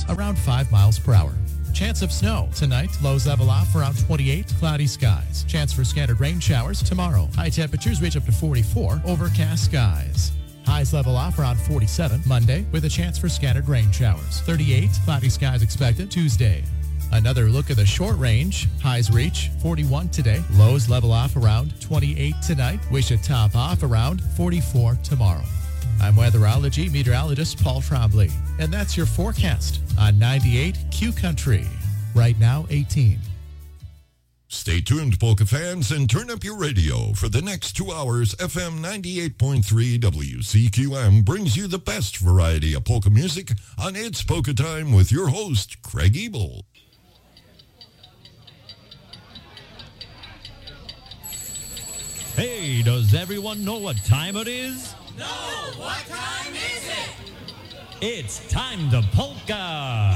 winds around 5 miles per hour. Chance of snow tonight. Lows level off around 28. Cloudy skies. Chance for scattered rain showers tomorrow. High temperatures reach up to 44. Overcast skies. Highs level off around 47 Monday with a chance for scattered rain showers. 38. Cloudy skies expected Tuesday. Another look at the short range. Highs reach 41 today. Lows level off around 28 tonight. We should top off around 44 tomorrow. I'm weatherology meteorologist Paul Trombley, and that's your forecast on 98 Q Country. Right now, 18. Stay tuned, polka fans, and turn up your radio. For the next 2 hours, FM 98.3 WCQM brings you the best variety of polka music on It's Polka Time with your host, Craig Ebel. Hey, does everyone know what time it is? No, what time is it? It's time to polka!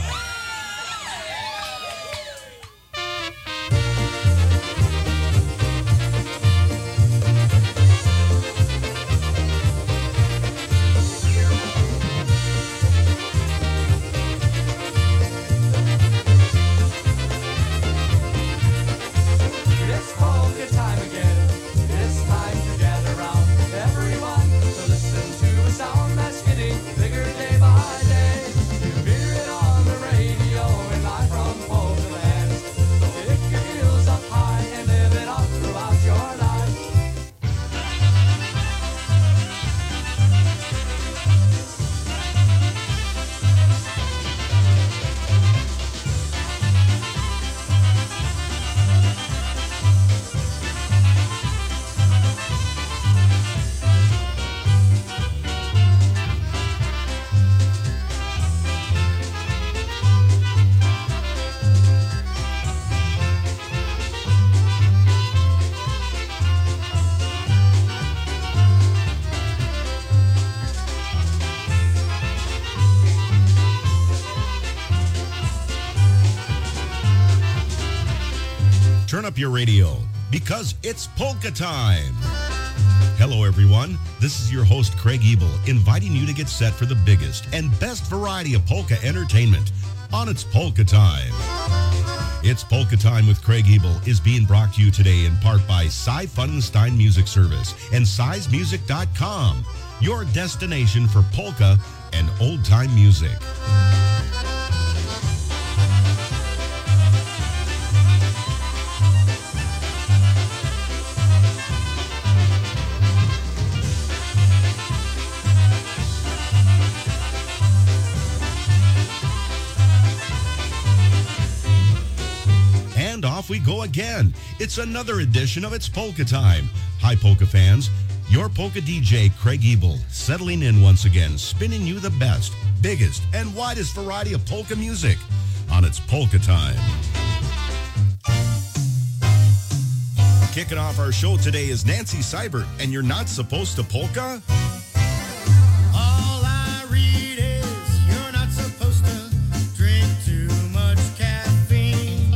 It's polka time again. It's time to gather round everyone to listen to a sound that's getting bigger day by day. You hear it on the radio and live from polka land. So pick your heels up high and live it up throughout your life. Turn up your radio because it's polka time. Hello, everyone. This is your host, Craig Ebel, inviting you to get set for the biggest and best variety of polka entertainment on It's Polka Time. It's Polka Time with Craig Ebel is being brought to you today in part by Cy Funenstein Music Service and SizMusic.com, your destination for polka and old-time music. And off we go again. It's another edition of It's Polka Time. Hi, polka fans. Your polka DJ, Craig Ebel, settling in once again, spinning you the best, biggest, and widest variety of polka music on It's Polka Time. Kicking off our show today is Nancy Seibert, and You're Not Supposed to Polka? All I read is you're not supposed to drink too much caffeine.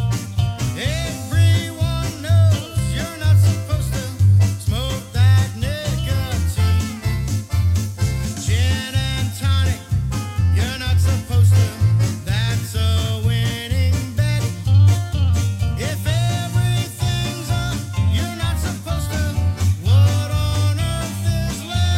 Everyone knows you're not supposed to smoke that nicotine. Gin and tonic, you're not supposed to. That's a winning bet. If everything's up, you're not supposed to. What on earth is left?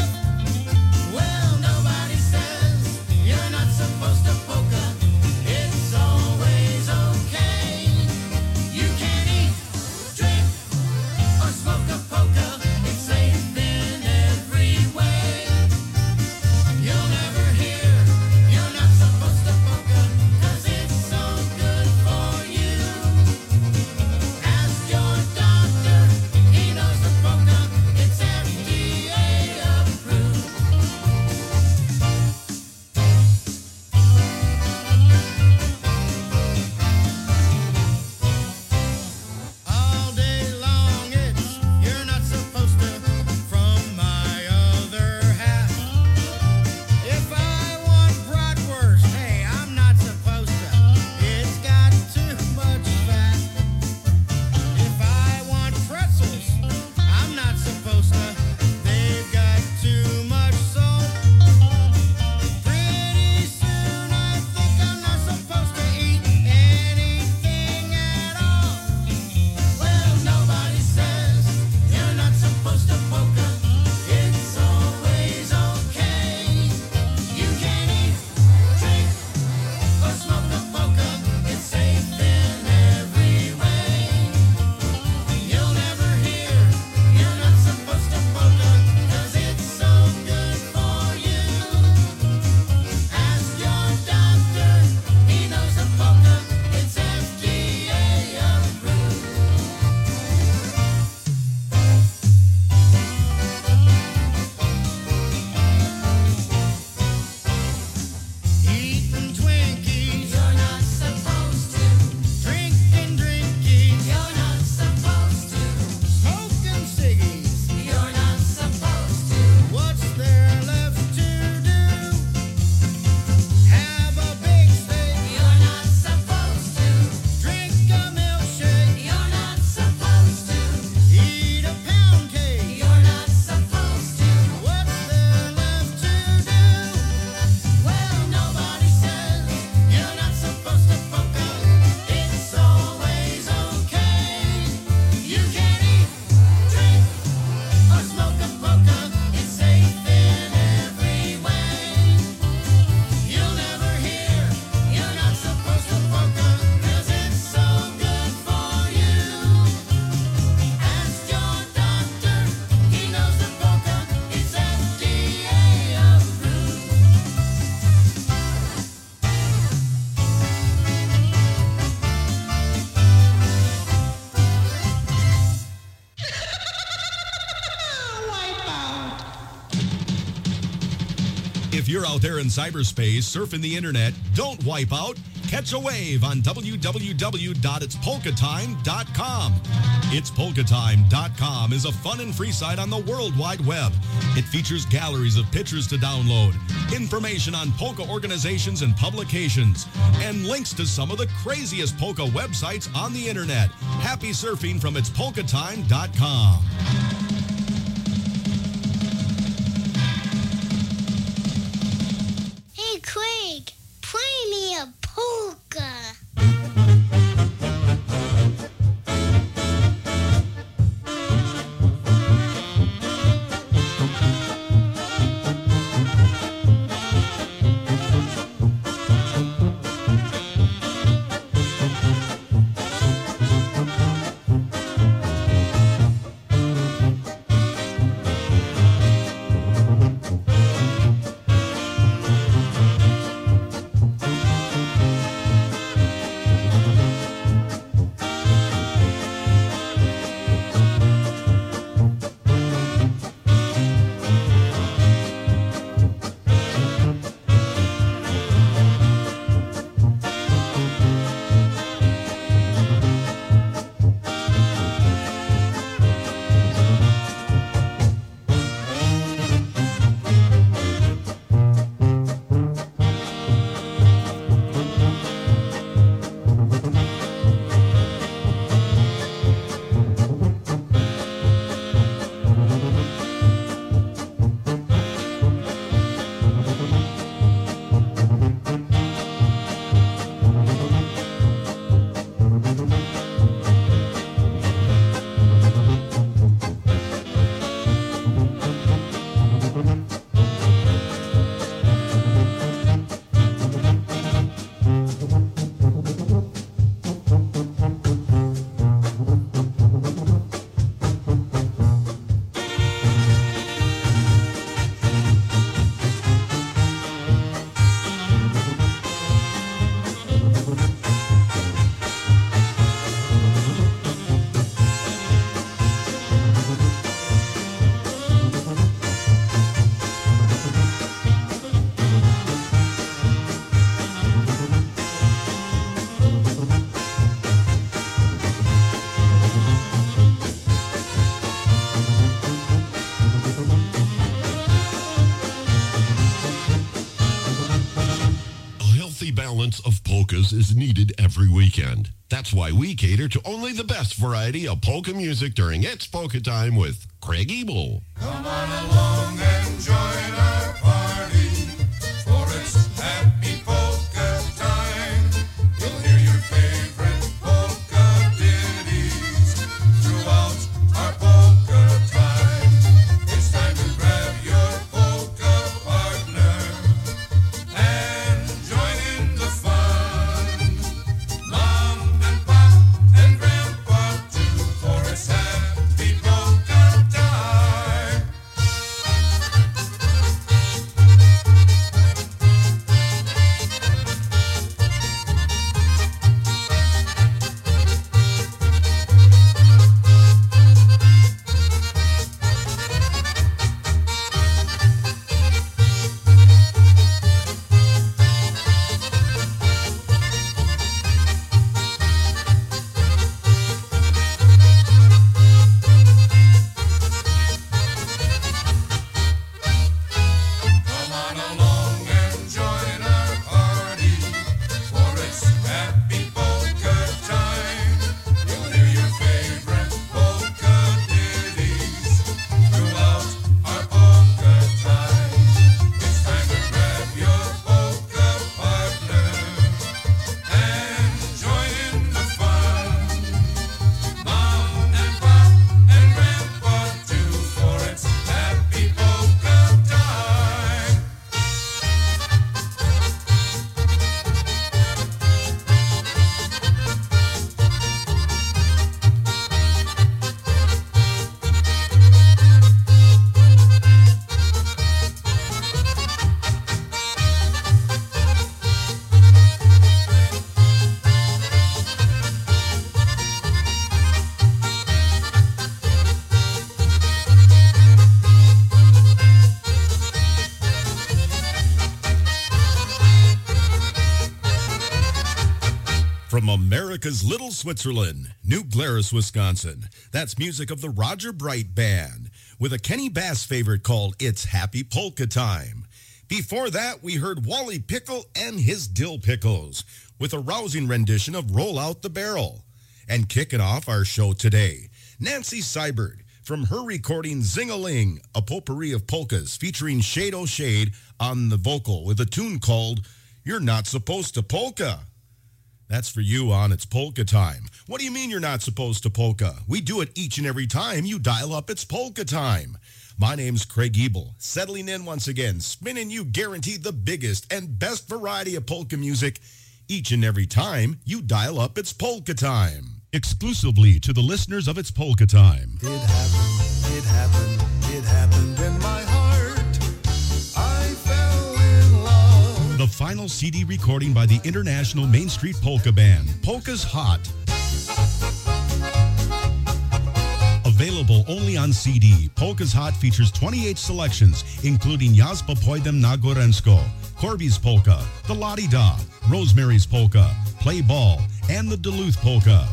you're out there in cyberspace, surfing the internet, don't wipe out. Catch a wave on www.itspolkatime.com. Itspolkatime.com is a fun and free site on the World Wide Web. It features galleries of pictures to download, information on polka organizations and publications, and links to some of the craziest polka websites on the internet. Happy surfing from itspolkatime.com. Hey, Craig, play me a polka. Balance of polkas is needed every weekend. That's why we cater to only the best variety of polka music during It's Polka Time with Craig Ebel. Come on along and join our party, for it's happy polka time. You'll hear your favorite polka ditties throughout our polka time. It's time to grab your polka partner and join in the fun. Mom and Pop and Grandpa too, for it's happy polka time. From America's Little Switzerland, New Glarus, Wisconsin, that's music of the Roger Bright Band, with a Kenny Bass favorite called It's Happy Polka Time. Before that, we heard Wally Pickle and his Dill Pickles, with a rousing rendition of Roll Out the Barrel. And kicking off our show today, Nancy Seibert, from her recording Zing-a-Ling, a potpourri of polkas featuring Shade O'Shade on the vocal with a tune called You're Not Supposed to Polka. That's for you on It's Polka Time. What do you mean you're not supposed to polka? We do it each and every time you dial up It's Polka Time. My name's Craig Ebel, settling in once again, spinning you guaranteed the biggest and best variety of polka music each and every time you dial up It's Polka Time. Exclusively to the listeners of It's Polka Time. It happened in my heart. I fell in love. The final CD recording by the International Main Street Polka Band, Polka's Hot. Available only on CD, Polka's Hot features 28 selections, including Jaspa Pojdem na Gorensko, Corby's Polka, the Lottie Da, Rosemary's Polka, Play Ball, and the Duluth Polka.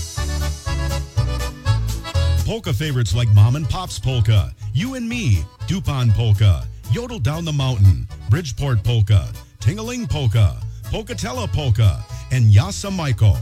Polka favorites like Mom and Pop's Polka, You and Me, Dupont Polka, Yodel Down the Mountain, Bridgeport Polka, Ting-a-Ling Polka, Polkatella Polka, and Yasa Maiko.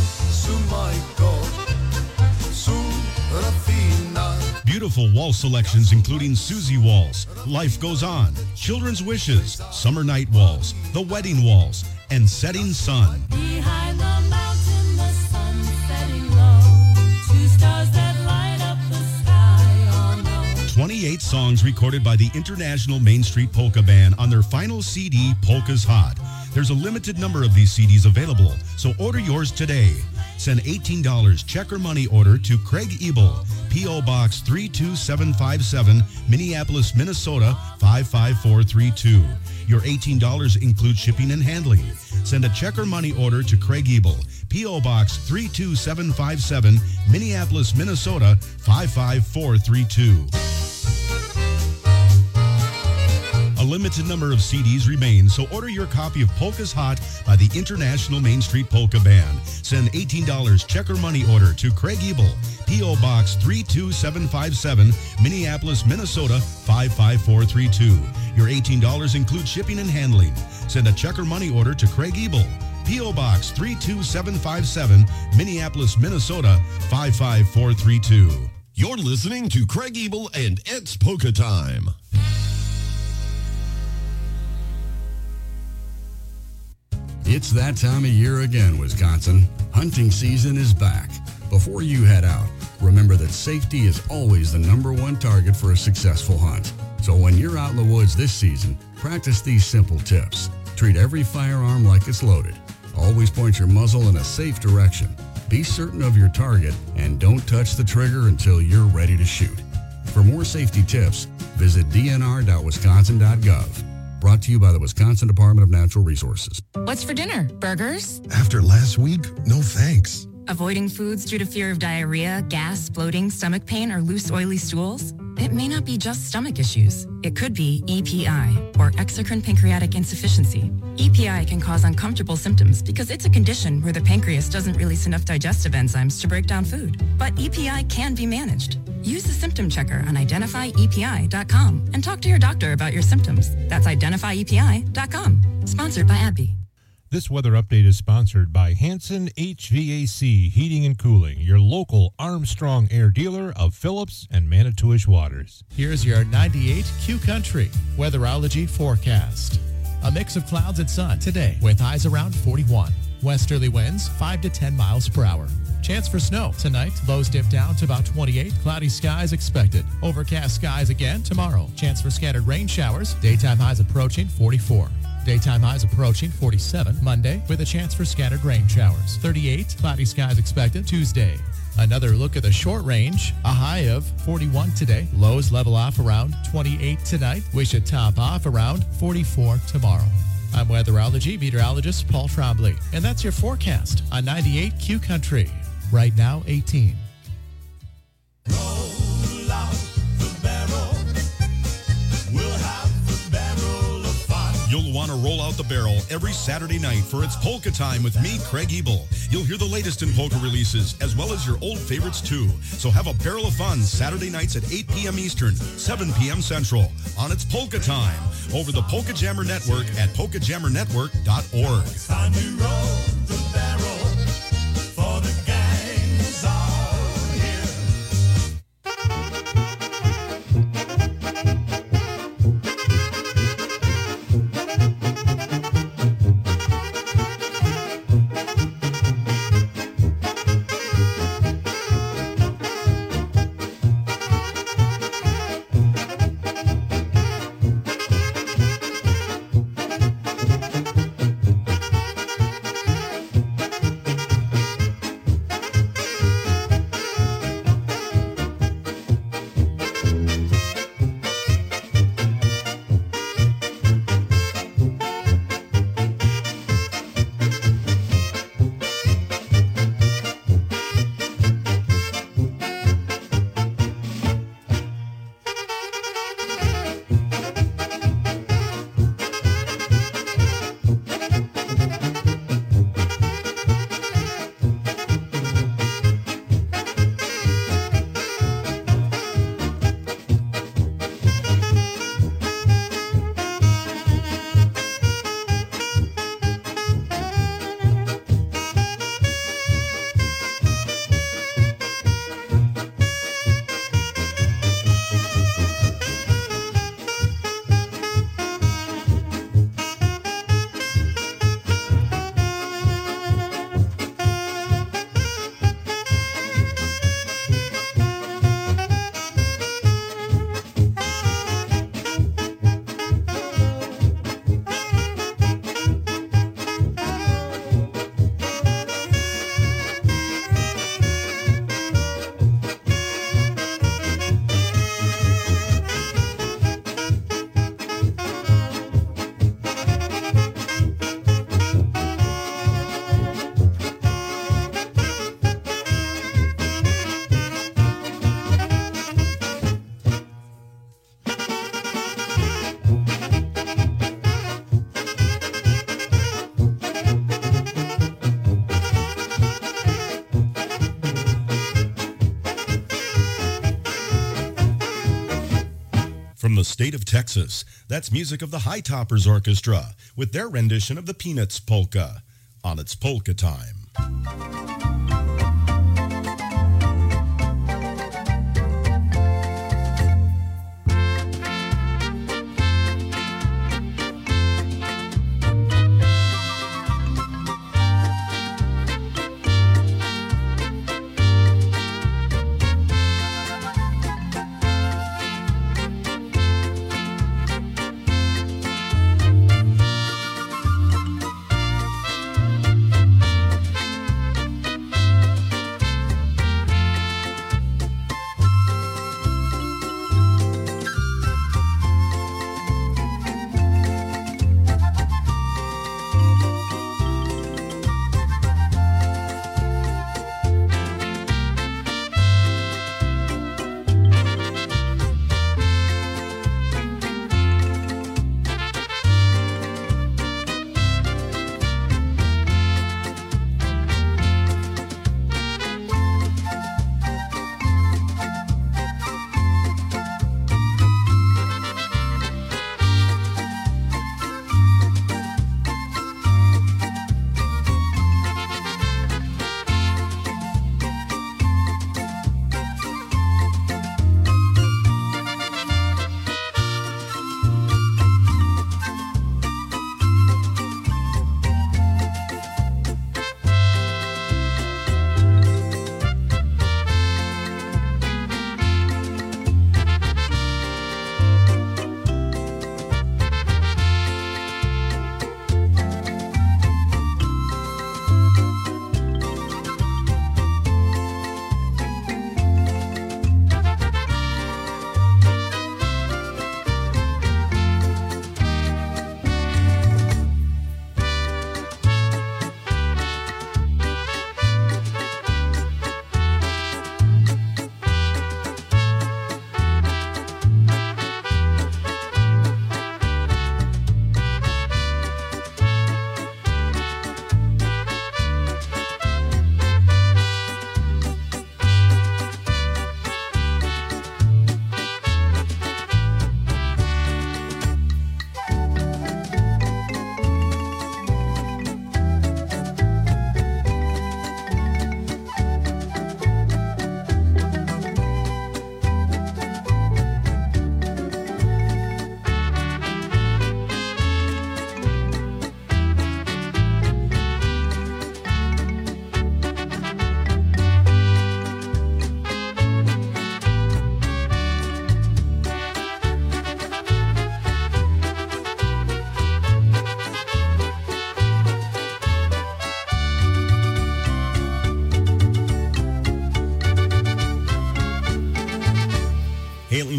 Beautiful waltz selections including Susie Waltz, Life Goes On, Children's Wishes, Summer Night Waltz, The Wedding Waltz, and Setting Sun. Behind the mountain, the sun setting low. Two stars that light up the sky on low. 28 songs recorded by the International Main Street Polka Band on their final CD, Polka's Hot. There's a limited number of these CDs available, so order yours today. Send $18 check or money order to Craig Ebel, P.O. Box 32757, Minneapolis, Minnesota 55432. Your $18 includes shipping and handling. Send a check or money order to Craig Ebel, P.O. Box 32757, Minneapolis, Minnesota 55432. A limited number of CDs remain, so order your copy of Polka's Hot by the International Main Street Polka Band. Send $18 check or money order to Craig Ebel, P.O. Box 32757, Minneapolis, Minnesota 55432. Your $18 includes shipping and handling. Send a check or money order to Craig Ebel, P.O. Box 32757, Minneapolis, Minnesota 55432. You're listening to Craig Ebel and It's Polka Time. It's that time of year again, Wisconsin. Hunting season is back. Before you head out, remember that safety is always the #1 target for a successful hunt. So when you're out in the woods this season, practice these simple tips. Treat every firearm like it's loaded. Always point your muzzle in a safe direction. Be certain of your target and don't touch the trigger until you're ready to shoot. For more safety tips, visit dnr.wisconsin.gov. Brought to you by the Wisconsin Department of Natural Resources. What's for dinner? Burgers? After last week, no thanks. Avoiding foods due to fear of diarrhea, gas, bloating, stomach pain, or loose, oily stools? It may not be just stomach issues. It could be EPI, or exocrine pancreatic insufficiency. EPI can cause uncomfortable symptoms because it's a condition where the pancreas doesn't release enough digestive enzymes to break down food. But EPI can be managed. Use the symptom checker on identifyepi.com and talk to your doctor about your symptoms. That's identifyepi.com. Sponsored by AbbVie. This weather update is sponsored by Hanson HVAC Heating and Cooling, your local Armstrong Air dealer of Phillips and Manitowish Waters. Here's your 98 Q Country weatherology forecast. A mix of clouds and sun today with highs around 41. Westerly winds 5 to 10 miles per hour. Chance for snow tonight. Lows dip down to about 28. Cloudy skies expected. Overcast skies again tomorrow. Chance for scattered rain showers. Daytime highs approaching 44. Daytime highs approaching 47 Monday with a chance for scattered rain showers. 38. Cloudy skies expected Tuesday. Another look at the short range. A high of 41 today. Lows level off around 28 tonight. We should top off around 44 tomorrow. I'm weatherology meteorologist Paul Trombley, and that's your forecast on 98 Q Country. Right now, 18. Roll out the barrel. We'll have the barrel of fun. You'll want to roll out the barrel every Saturday night for It's Polka Time with me, Craig Ebel. You'll hear the latest in polka releases, as well as your old favorites too. So have a barrel of fun Saturday nights at 8 p.m. Eastern, 7 p.m. Central on It's Polka Time over the Polka Jammer Network at polkajammernetwork.org. Time to roll the barrel for the gangs out here. From the state of Texas, that's music of the High Toppers Orchestra with their rendition of the Peanuts Polka on It's Polka Time.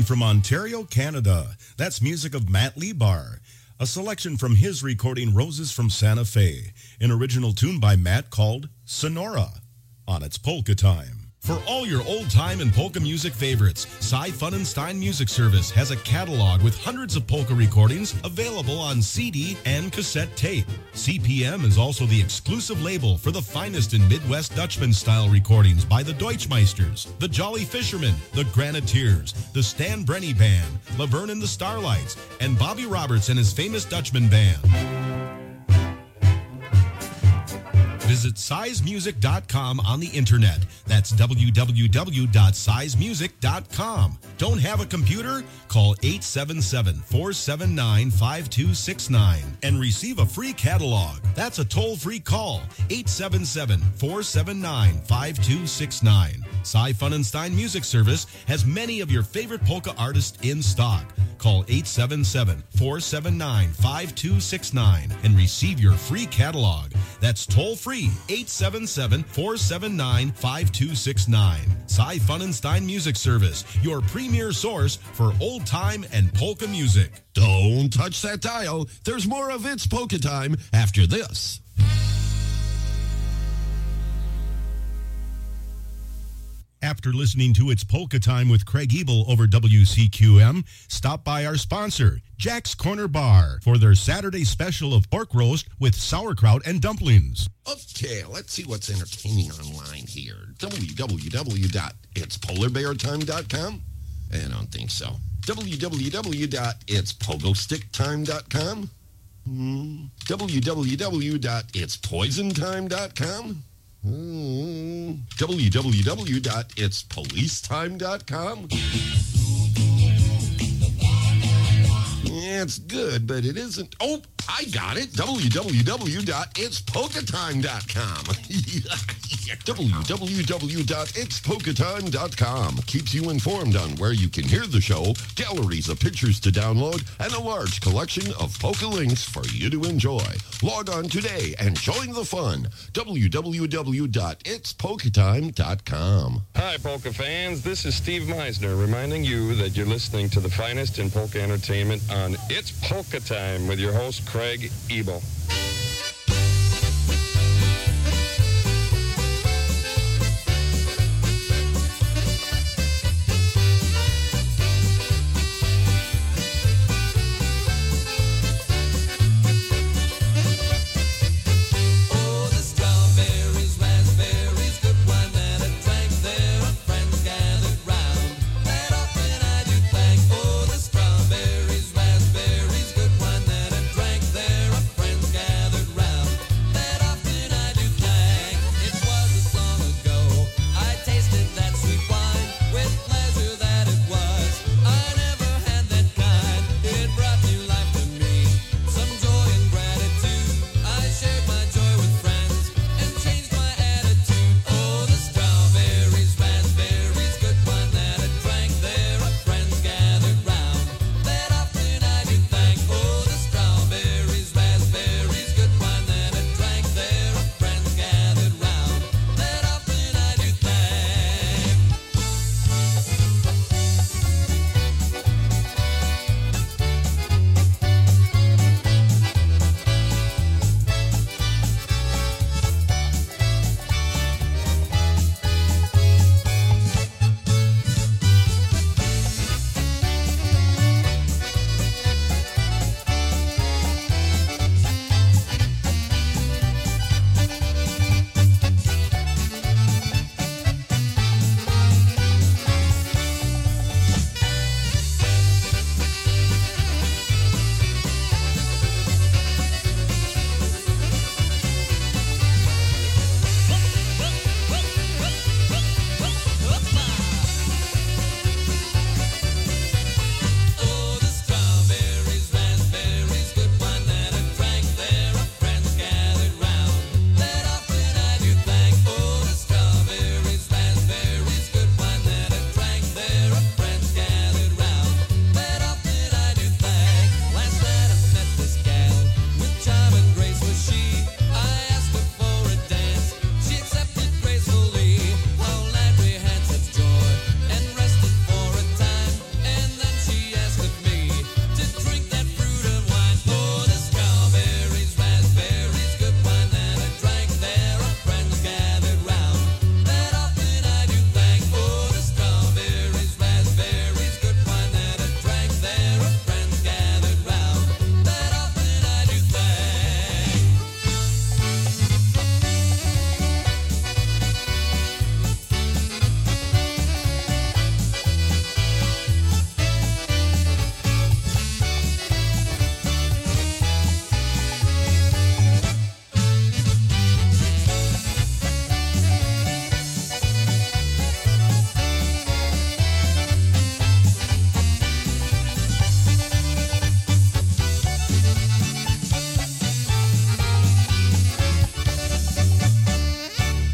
from Ontario, Canada. That's music of Matt Lebar. A selection from his recording Roses from Santa Fe, an original tune by Matt called Sonora, on its Polka Time. For all your old-time and polka music favorites, Cy Funenstein Music Service has a catalog with hundreds of polka recordings available on CD and cassette tape. CPM is also the exclusive label for the finest in Midwest Dutchman-style recordings by the Deutschmeisters, the Jolly Fishermen, the Graniteers, the Stan Brenny Band, Laverne and the Starlights, and Bobby Roberts and his famous Dutchman Band. Visit sizemusic.com on the internet. That's www.sizemusic.com. Don't have a computer? Call 877-479-5269 and receive a free catalog. That's a toll-free call. 877-479-5269. Cy Funenstein Music Service has many of your favorite polka artists in stock. Call 877-479-5269 and receive your free catalog. That's toll-free, 877-479-5269. Cy Funenstein Music Service, your premier source for old-time and polka music. Don't touch that dial. There's more of It's Polka Time after this. After listening to It's Polka Time with Craig Ebel over WCQM, stop by our sponsor, Jack's Corner Bar, for their Saturday special of pork roast with sauerkraut and dumplings. Okay, let's see what's entertaining online here. www.itspolarbeartime.com? I don't think so. www.itspogostick.time.com? www.itspoisontime.com? www.itspolicetime.com? It's good, but it isn't. Oh, I got it. www.itspolkatime.com. www.itspolkatime.com keeps you informed on where you can hear the show, galleries of pictures to download, and a large collection of polka links for you to enjoy. Log on today and join the fun. www.itspolkatime.com. Hi, polka fans. This is Steve Meisner reminding you that you're listening to the finest in polka entertainment on It's Polka Time with your host, Craig Ebel. Friends gather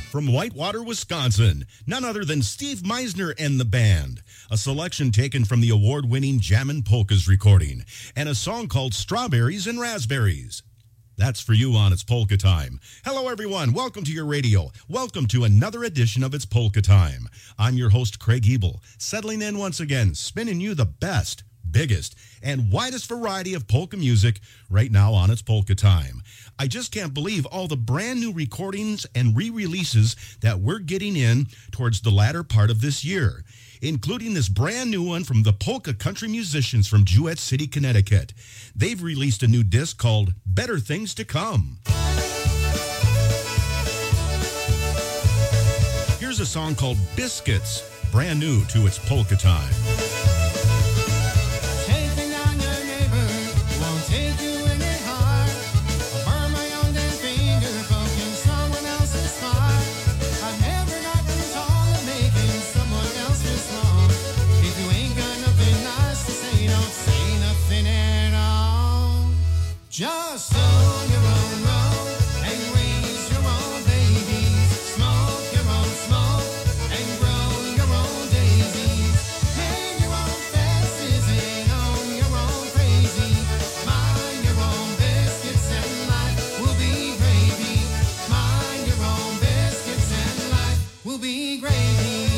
from Whitewater, Wisconsin, none other than Steve Meisner and the band. A selection taken from the award-winning Jammin' Polkas recording, and a song called Strawberries and Raspberries. That's for you on It's Polka Time. Hello, everyone. Welcome to your radio. Welcome to another edition of It's Polka Time. I'm your host, Craig Ebel, settling in once again, spinning you the best, biggest, and widest variety of polka music right now on It's Polka Time. I just can't believe all the brand new recordings and re-releases that we're getting in towards the latter part of this year, including this brand new one from the polka country musicians from Jewett City, Connecticut. They've released a new disc called Better Things to Come. Here's a song called Biscuits, brand new to It's Polka Time. Taking on your neighbor won't take you any harm. I'll burn my own damn finger poking someone else's smart. I've never gotten tall of making someone else feel small. If you ain't got nothing nice to say, don't say nothing at all. Just own your own road and raise your own babies. Smoke your own smoke and grow your own daisies. Make your own fences and own your own crazy. Mind your own biscuits and life will be gravy. Mind your own biscuits and life will be gravy.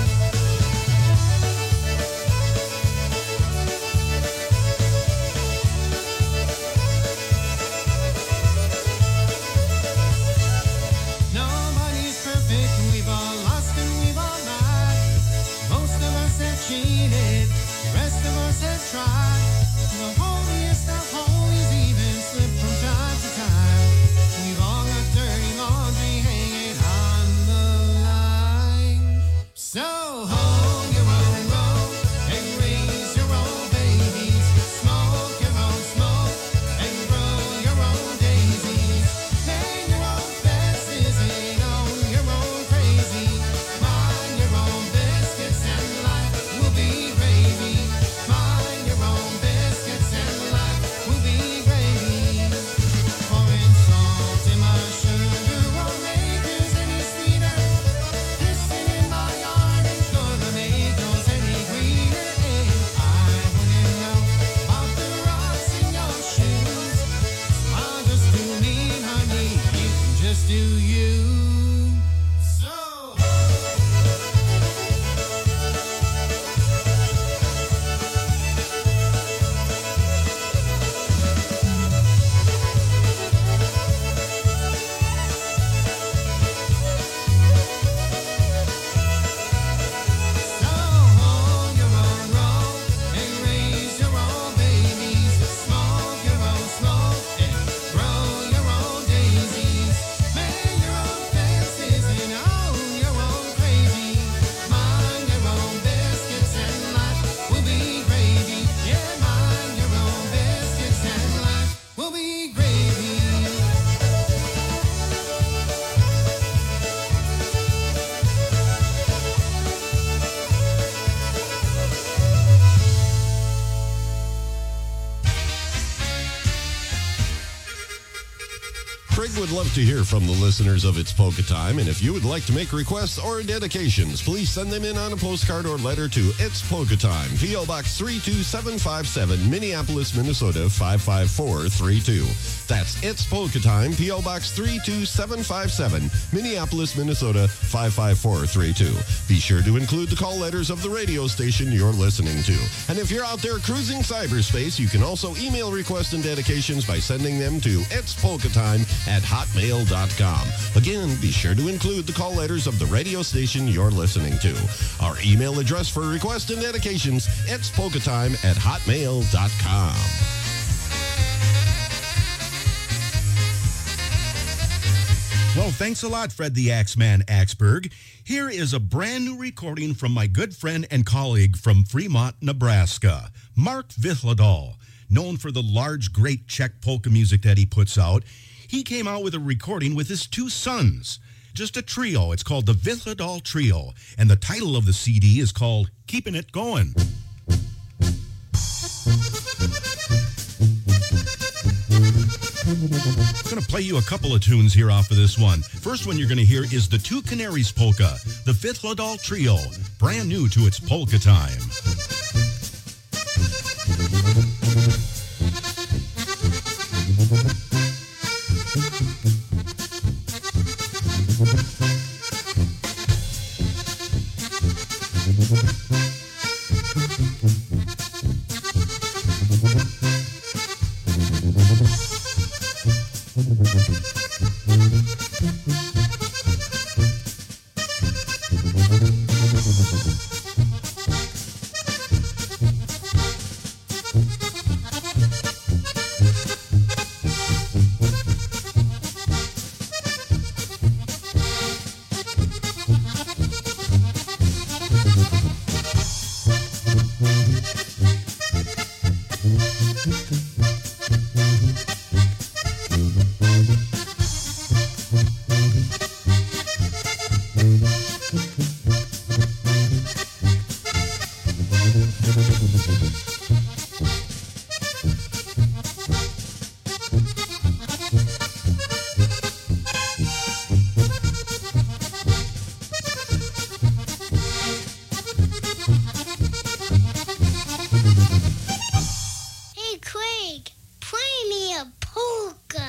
Nobody's perfect, we've all lost and we've all lied. Most of us have cheated, the rest of us have tried. The holiest of holies even slip from time to time. We've all got dirty laundry hanging on the line. So hold your own road and raise your own babies. Smoke your own smoke and grow your own daisies. Make your own fences and own your own crazy. Mind your own biscuits and life will be gravy. Mind your own biscuits and life will be gravy. Pouring salt in my sugar won't make yours any sweeter. Kissing in my yard ain't gonna make yours any greener. I wouldn't know about the rocks in your shoes. I'll just do me, honey. You can just do you. So. So hold your own road and raise your own babies. Smoke your own smoke and grow your own daisies. Make your own fences and own your own crazy. Mind your own biscuits and life will be gravy. Yeah, mind your own biscuits and life will be gravy. Craig would love to hear from the listeners of It's Polka Time, and if you would like to make requests or dedications, please send them in on a postcard or letter to It's Polka Time, P.O. Box 32757, Minneapolis, Minnesota 55432. That's It's Polka Time, P.O. Box 32757, Minneapolis, Minnesota 55432. Be sure to include the call letters of the radio station you're listening to. And if you're out there cruising cyberspace, you can also email requests and dedications by sending them to itspolkatime@hotmail.com. Again, be sure to include the call letters of the radio station you're listening to. Our email address for requests and dedications, itspolkatime@hotmail.com. Well, thanks a lot, Fred the Axeman Axberg. Here is a brand new recording from my good friend and colleague from Fremont, Nebraska, Mark Vyhledal. Known for the large, great Czech polka music that he puts out, he came out with a recording with his two sons. Just a trio. It's called the Vyhledal Trio, and the title of the CD is called Keeping It Going. I'm going to play you a couple of tunes here off of this one. First one you're going to hear is the Two Canaries Polka, the Vithladal Trio, brand new to its polka time. Hey, Craig, play me a polka.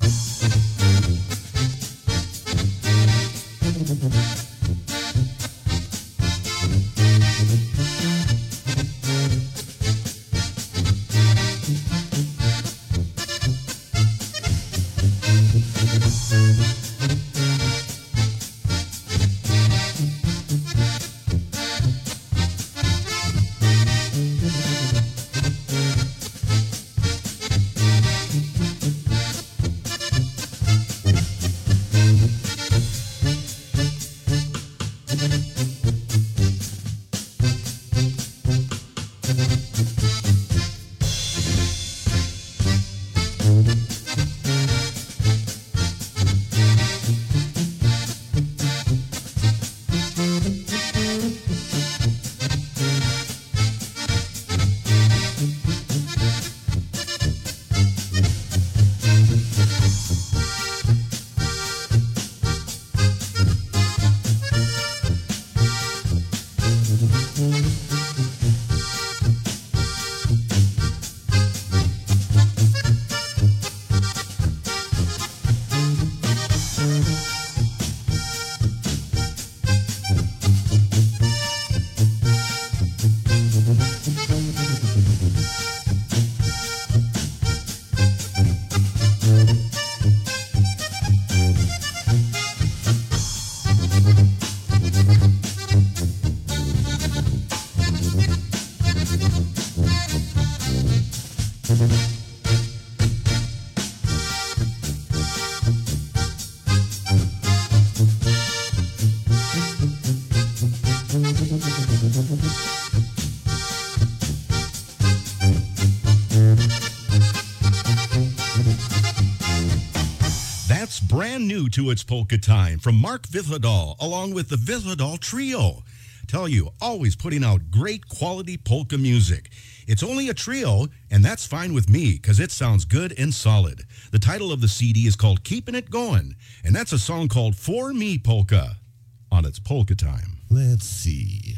That's brand new to its polka time from Mark Vithladal, along with the Vithladal Trio. Tell you, always putting out great quality polka music. It's only a trio, and that's fine with me, because it sounds good and solid. The title of the CD is called Keeping It Going, and that's a song called For Me Polka on its polka time. Let's see.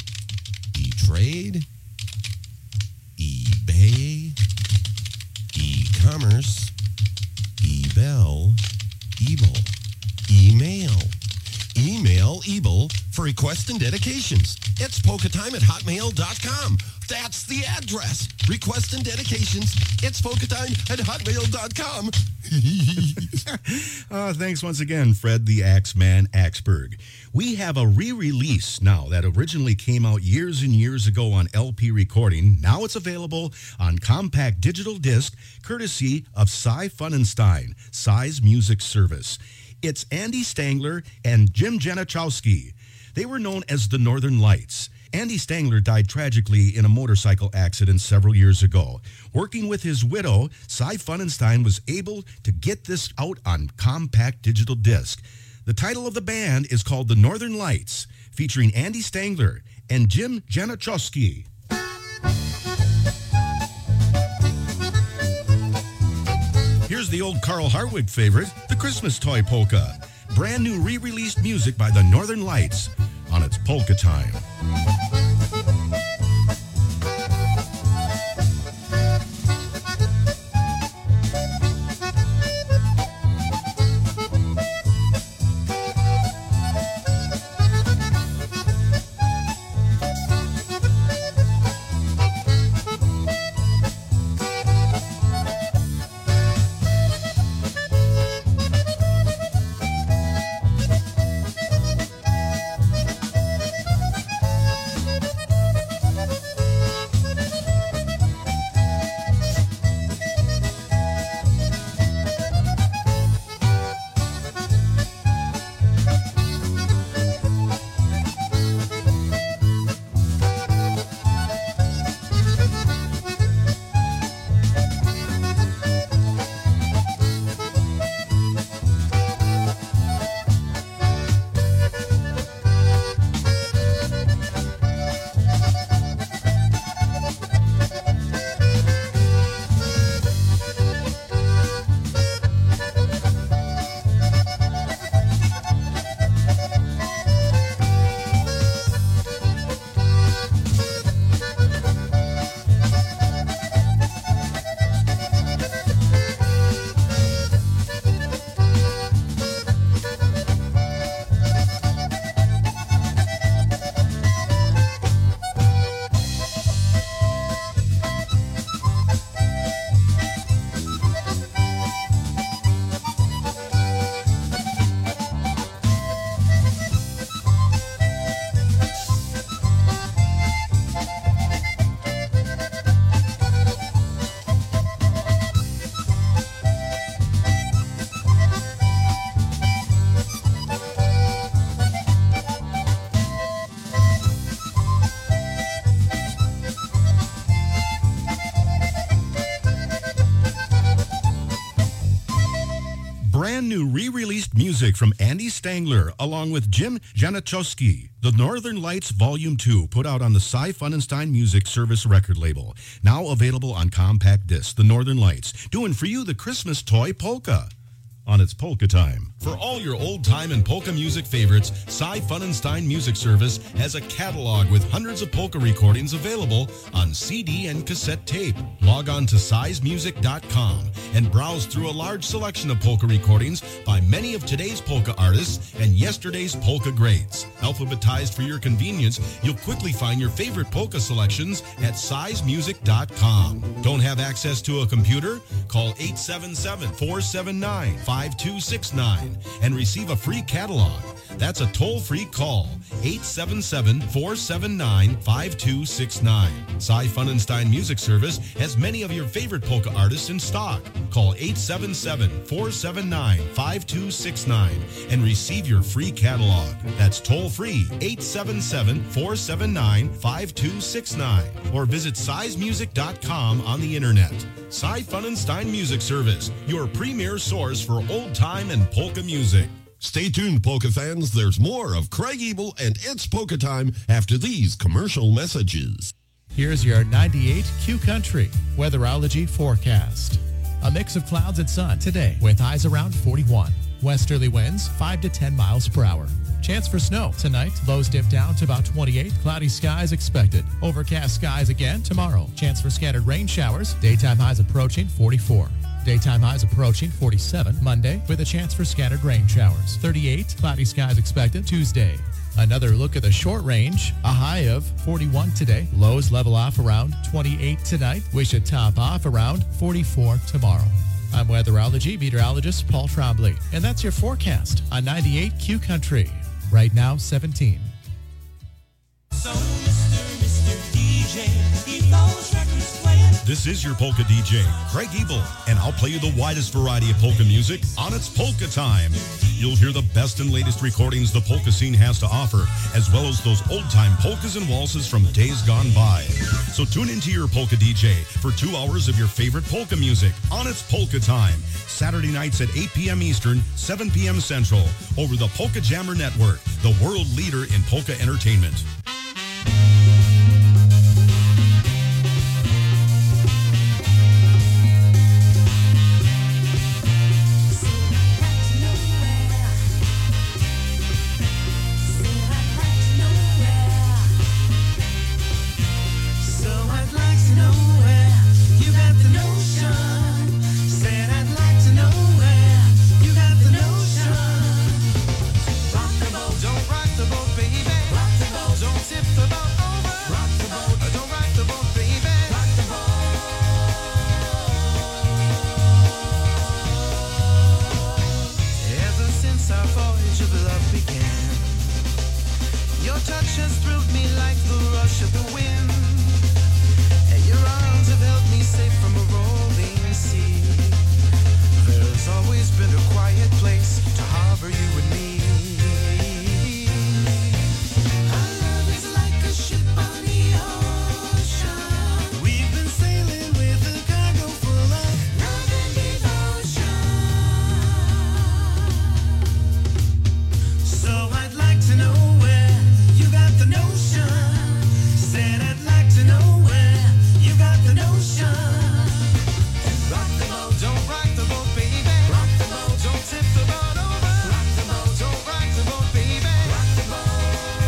E-Trade, eBay, e-commerce, eBell, Ebel, email. Email Ebel for requests and dedications. It's polkatime@hotmail.com. That's the address. Requests and dedications. It's polkatime@hotmail.com. Thanks once again, Fred the Axeman Axberg. We have a re-release now that originally came out years and years ago on LP recording. Now it's available on compact digital disc, courtesy of Cy Funenstein, Cy's Music Service. It's Andy Stangler and Jim Janichowski. They were known as the Northern Lights. Andy Stangler died tragically in a motorcycle accident several years ago. Working with his widow, Cy Funenstein was able to get this out on compact digital disc. The title of the band is called The Northern Lights, featuring Andy Stangler and Jim Janichowski. Here's the the old Carl Hartwig favorite, the Christmas Toy Polka. Brand new re-released music by the Northern Lights on its Polka Time. Brand new re-released music from Andy Stangler along with Jim Janichowski. The Northern Lights Volume 2 put out on the Cy Funenstein Music Service record label. Now available on compact disc. The Northern Lights doing for you the Christmas Toy Polka on its Polka Time. For all your old-time and polka music favorites, Cy Funenstein Music Service has a catalog with hundreds of polka recordings available on CD and cassette tape. Log on to sizemusic.com and browse through a large selection of polka recordings by many of today's polka artists and yesterday's polka greats. Alphabetized for your convenience, you'll quickly find your favorite polka selections at sizemusic.com. Don't have access to a computer? Call 877-479-5269 and receive a free catalog. That's a toll-free call, 877-479-5269. Cy Funenstein Music Service has many of your favorite polka artists in stock. Call 877-479-5269 and receive your free catalog. That's toll-free, 877-479-5269. Or visit sizemusic.com on the internet. Cy Funenstein Music Service, your premier source for old-time and polka music. Stay tuned, polka fans. There's more of Craig Ebel and It's Polka Time after these commercial messages. Here's your 98 Q Country weatherology forecast. A mix of clouds and sun today with highs around 41. Westerly winds 5 to 10 miles per hour. Chance for snow tonight. Lows dip down to about 28. Cloudy skies expected. Overcast skies again tomorrow. Chance for scattered rain showers. Daytime highs approaching 44. Daytime highs approaching 47 Monday with a chance for scattered rain showers. 38. Cloudy skies expected Tuesday. Another look at the short range. A high of 41 today. Lows level off around 28 tonight. We should top off around 44 tomorrow. I'm weatherology meteorologist Paul Trombley, and that's your forecast on 98 Q Country. Right now, 17. So, Mr. DJ, keep those records playing. This is your Polka DJ, Craig Ebel, and I'll play you the widest variety of polka music on its Polka Time. You'll hear the best and latest recordings the polka scene has to offer, as well as those old-time polkas and waltzes from days gone by. So tune into your Polka DJ for 2 hours of your favorite polka music on its Polka Time, Saturday nights at 8 p.m. Eastern, 7 p.m. Central, over the Polka Jammer Network, the world leader in polka entertainment. voyage of love began. Your touch has thrilled me like the rush of the wind, and your arms have held me safe from a rolling sea. There's always been a quiet place to harbor you and me. Our love is like a ship on the ocean. We've been sailing with a cargo full of love and devotion. So I'd like to know where you got the notion. Said I'd like to know where you got the notion. Rock the boat, don't rock the boat, baby. Rock the boat, don't tip the boat over. Rock the boat, don't rock the boat, baby. Rock the boat.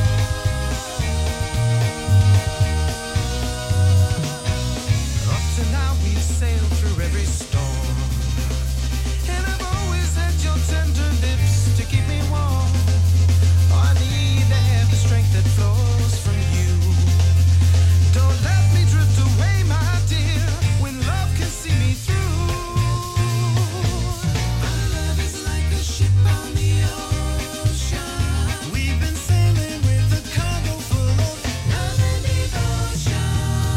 Up to now we've sailed through every storm, and I've always had your tender lips to keep me warm. Oh, I need to have the strength that flows from you. Don't let me drift away, my dear, when love can see me through. Our love is like a ship on the ocean. We've been sailing with a cargo full of love and devotion.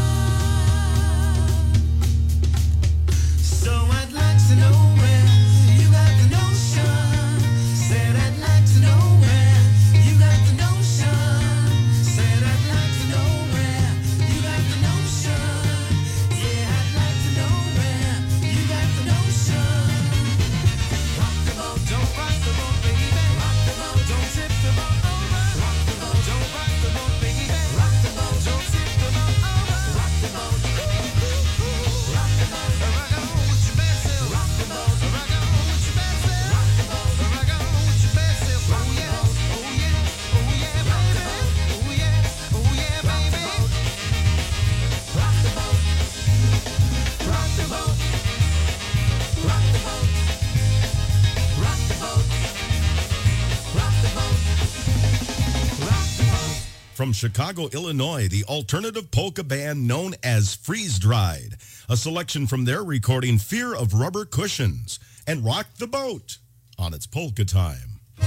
So I'd like to know where you got the notion. Said I'd like to know where you got the notion. Said I'd like to know where you got the notion. Yeah, I'd like to know where you got the notion. Rock the boat, don't rock the boat, baby. Rock the boat, don't tip the boat over. Rock the boat, don't rock the boat, baby. Rock the boat, don't tip the boat over. Rock the boat, rock the boat, rock on with your bad self. Rock the boat, rock on with your bad self. Rock the boat, rock on with your bad self. Oh yeah, oh yeah, oh yeah, baby. Oh yeah, oh yeah, baby. Rock the boat, rock the boat, rock the boat, rock the boat, rock the boat, rock the boat. From Chicago, Illinois, the alternative polka band known as Freeze Dried. A selection from their recording Fear of Rubber Cushions and Rock the Boat on its Polka Time.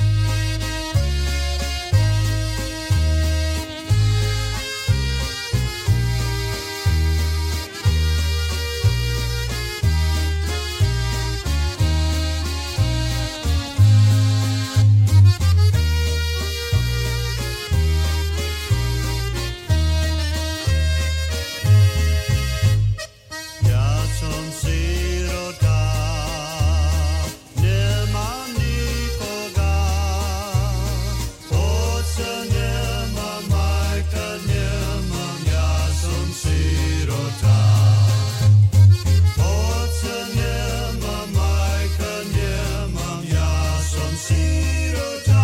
Ja som sirota, nie mam nikogo. Ojca nie mam, majka nie mam, ja som sirota. Ojca nie mam, majka nie mam, ja som sirota.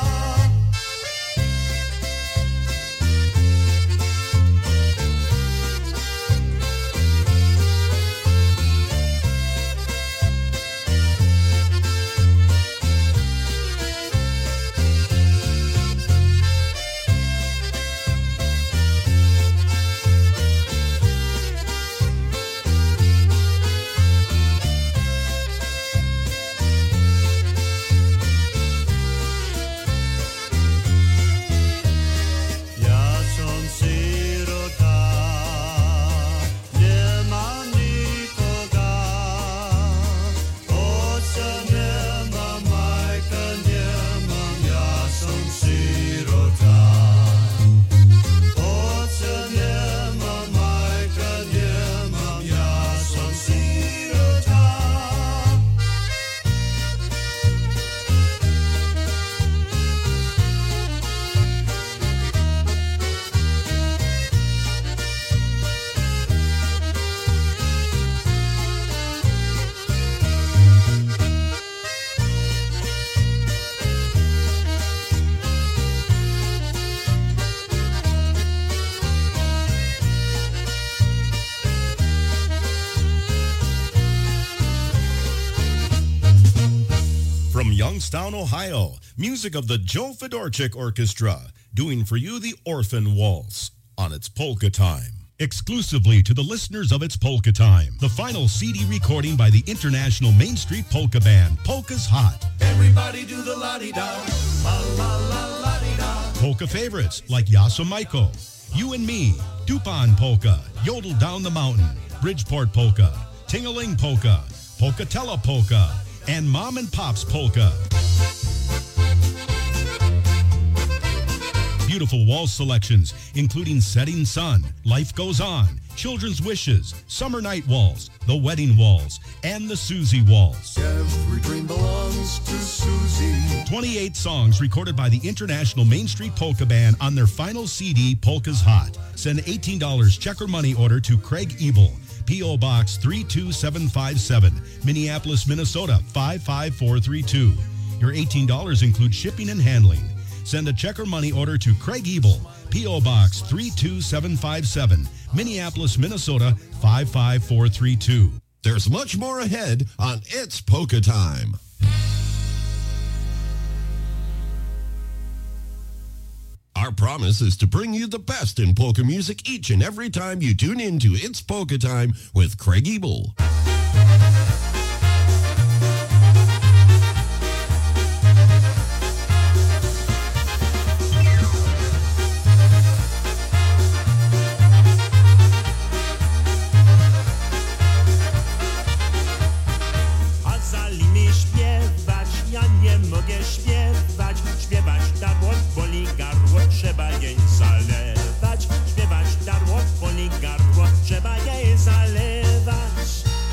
Ja som sirota, nie mam nikogo. Ojca nie mam, majka nie mam, ja som sirota. Ojca nie mam, majka nie mam, ja som sirota. From Youngstown, Ohio, music of the Joe Fedorchik Orchestra, doing for you the Orphan Waltz on its Polka Time. Exclusively to the listeners of It's Polka Time, the final CD recording by the International Main Street Polka Band, Polka's Hot. Everybody do the la-di-da, la-la-la-la-di-da. Polka favorites like Yasa Maiko, You and Me, Dupon Polka, Yodel Down the Mountain, Bridgeport Polka, Ting-a-Ling Polka, Polkatella Polka, and Mom and Pop's Polka. Beautiful waltz selections, including Setting Sun, Life Goes On, Children's Wishes, Summer Night Waltz, The Wedding Waltz, and the Susie Waltz. Every dream belongs to Susie. 28 songs recorded by the International Main Street Polka Band on their final CD, Polka's Hot. Send $18 check or money order to Craig Ebel, P.O. Box 32757, Minneapolis, Minnesota 55432. Your $18 includes shipping and handling. Send a check or money order to Craig Ebel, P.O. Box 32757, Minneapolis, Minnesota 55432. There's much more ahead on It's Polka Time. Our promise is to bring you the best in polka music each and every time you tune in to It's Polka Time with Craig Ebel. Trzeba jej zalewać, śpiewać darło, boli gardło, trzeba jej zalewać.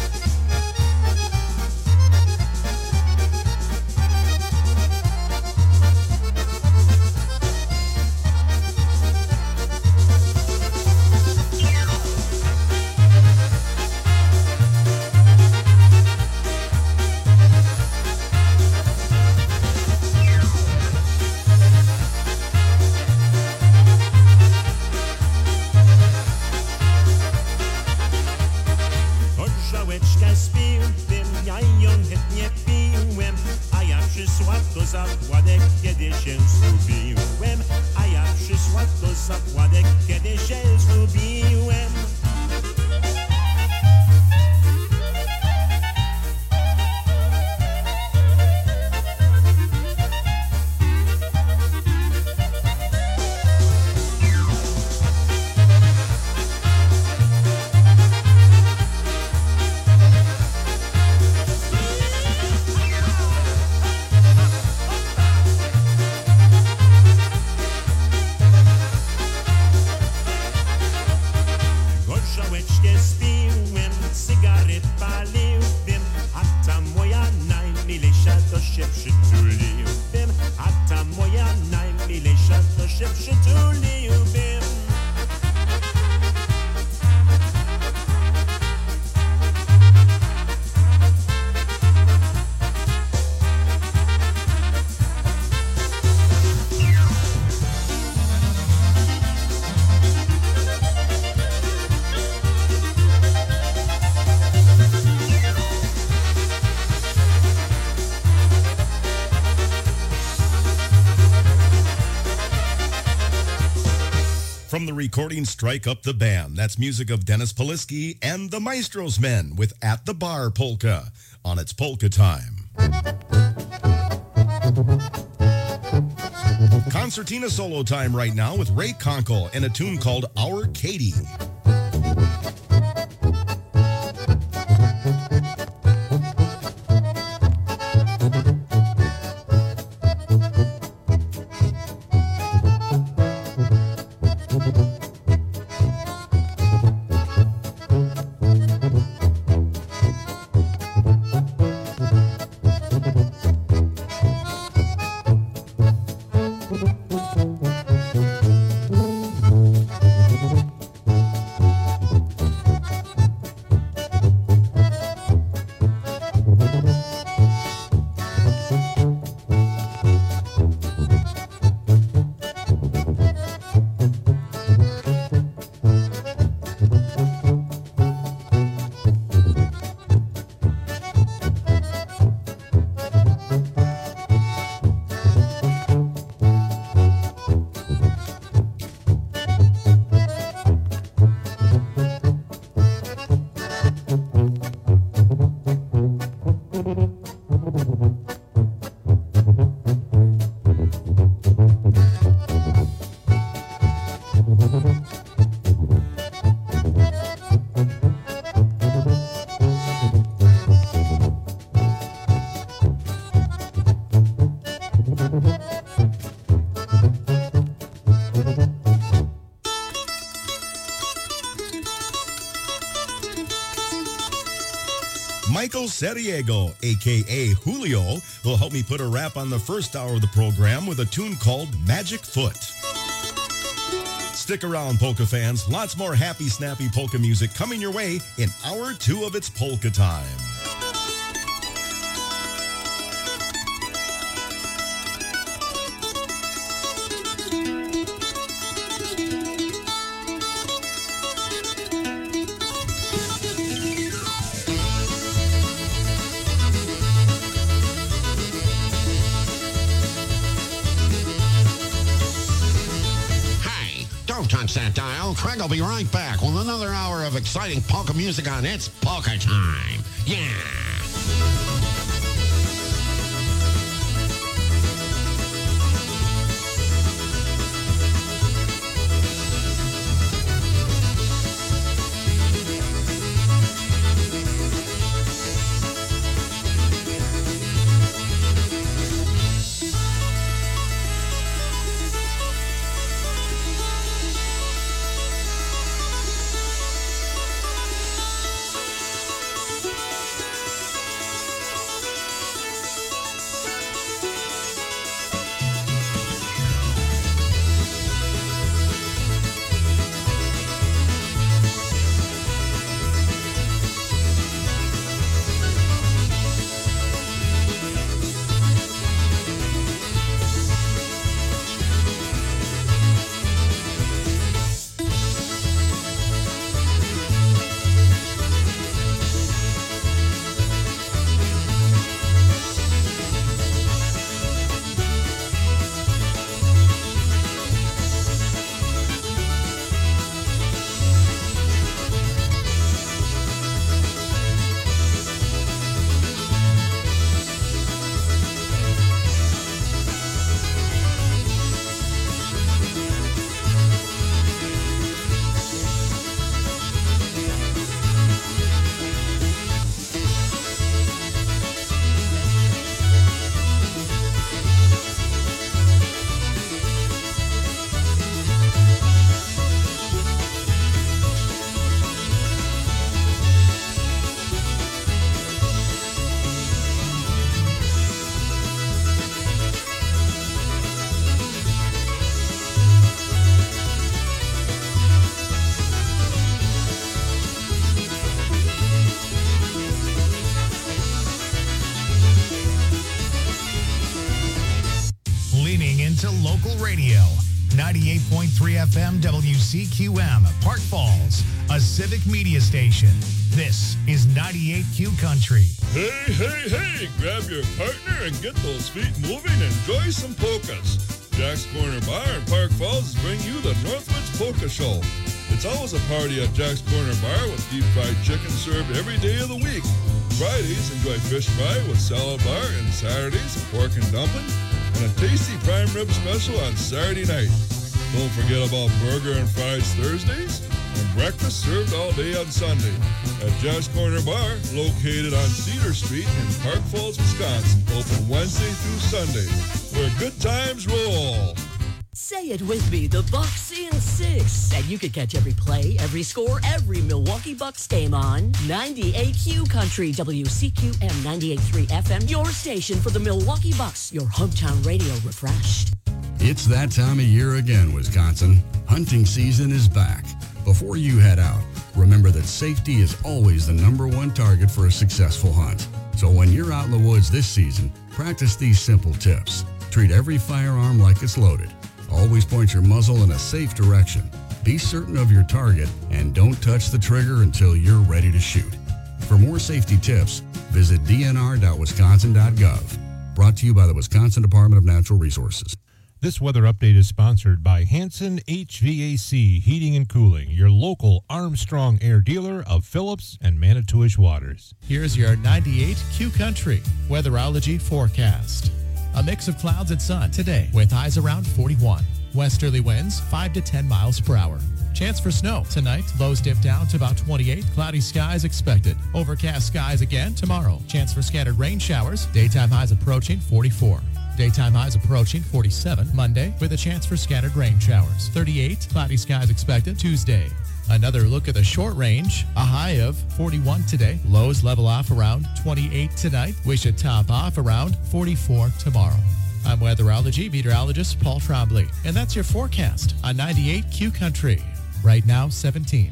Zakładek, kiedy się zgubiłem, a ja przysła do zakładek, kiedy się zgubiłem. From the recording Strike Up the Band, that's music of Dennis Polisky and the Maestro's Men with At the Bar Polka on It's Polka Time. Concertina solo time right now with Ray Conkle and a tune called Our Katie. Michael Sariego, a.k.a. Julio, will help me put a wrap on the first hour of the program with a tune called Magic Foot. Stick around, polka fans. Lots more happy, snappy polka music coming your way in hour 2 of It's Polka Time. Don't touch that dial. Craig will be right back with another hour of exciting polka music on It's Polka Time. Yeah! Local radio, 98.3 FM WCQM, Park Falls, a civic media station. This is 98Q Country. Hey, hey, hey, grab your partner and get those feet moving and enjoy some polkas. Jack's Corner Bar in Park Falls is bringing you the Northwoods Polka Show. It's always a party at Jack's Corner Bar with deep fried chicken served every day of the week. Fridays, enjoy fish fry with salad bar, and Saturdays, pork and dumpling, and a tasty prime rib special on Saturday night. Don't forget about burger and fries Thursdays, and breakfast served all day on Sunday. At Jack's Corner Bar, located on Cedar Street in Park Falls, Wisconsin, open Wednesday through Sunday, where good times roll. Say it with me, the Bucks in 6. And you can catch every play, every score, every Milwaukee Bucks game on 98Q Country, WCQM 98.3 FM, your station for the Milwaukee Bucks, your hometown radio refreshed. It's that time of year again, Wisconsin. Hunting season is back. Before you head out, remember that safety is always the #1 target for a successful hunt. So when you're out in the woods this season, practice these simple tips. Treat every firearm like it's loaded. Always point your muzzle in a safe direction. Be certain of your target and don't touch the trigger until you're ready to shoot. For more safety tips, visit dnr.wisconsin.gov. Brought to you by the Wisconsin Department of Natural Resources. This weather update is sponsored by Hanson HVAC Heating and Cooling, your local Armstrong Air dealer of Phillips and Manitowish Waters. Here's your 98Q Country weatherology forecast. A mix of clouds and sun today with highs around 41. Westerly winds 5 to 10 miles per hour. Chance for snow tonight. Lows dip down to about 28. Cloudy skies expected. Overcast skies again tomorrow. Chance for scattered rain showers. Daytime highs approaching 44. Daytime highs approaching 47 Monday with a chance for scattered rain showers. 38. Cloudy skies expected Tuesday. Another look at the short range. A high of 41 today. Lows level off around 28 tonight. We should top off around 44 tomorrow. I'm weatherology meteorologist Paul Trombley, and that's your forecast on 98 Q Country. Right now, 17.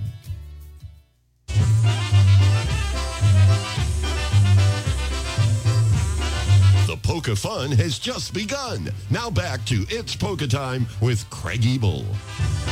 The polka fun has just begun. Now back to It's Polka Time with Craig Ebel.